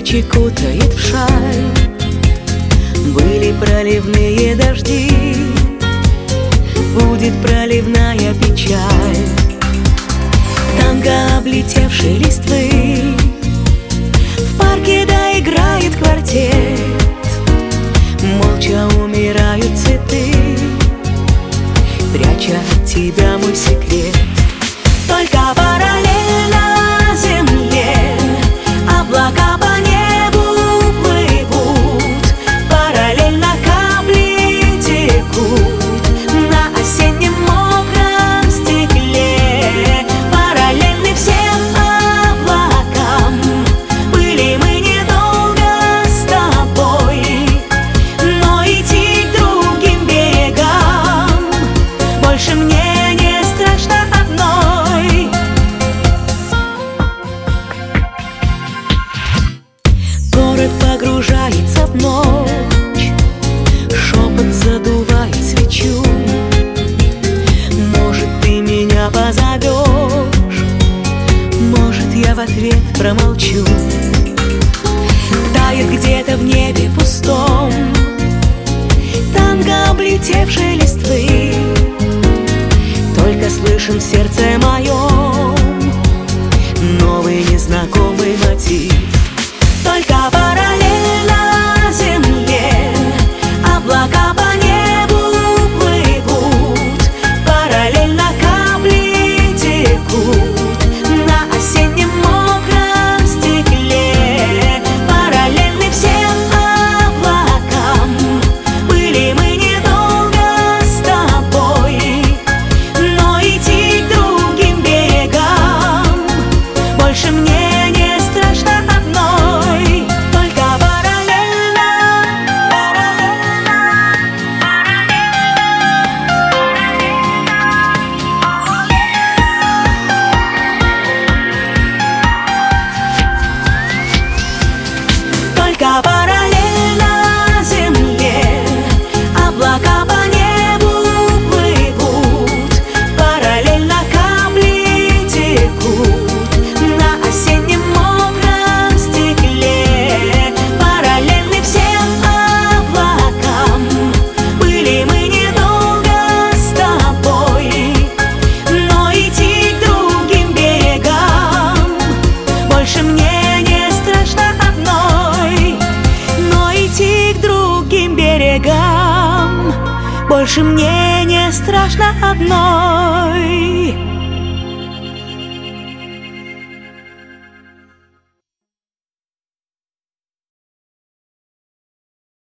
плечи кутает в шаль. Были проливные дожди, будет проливная печаль. Танго облетевшей листвы, в парке доиграет квартет. Молча умирают цветы, пряча от тебя мой секрет. Только параллельно земле облака по небу плывут, параллельно капли текут на осеннем мокром стекле. Параллельны всем облакам, были мы недолго с тобой, но идти к другим берегам больше мне не страшно одной. Город погружается в ночь, шепот задувает свечу. Может, ты меня позовешь, может, я в ответ промолчу. Тает где-то в небе пустом танго облетевшей листвы. Только слышен в сердце моем новый незнакомый мотив. Только параллельно земле облака по небу плывут, параллельно капли текут на осеннем мокром стекле. Параллельны всем облакам, были мы недолго с тобой, но идти к другим берегам больше мне не страшно одной. Только параллельно, только параллельно земле облака по небу плывут, параллельно капли текут на осеннем мокром стекле. Параллельны всем облакам, были мы недолго с тобой, но идти к другим берегам больше мне не страшно одной. Но идти к другим берегам больше мне не страшно одной.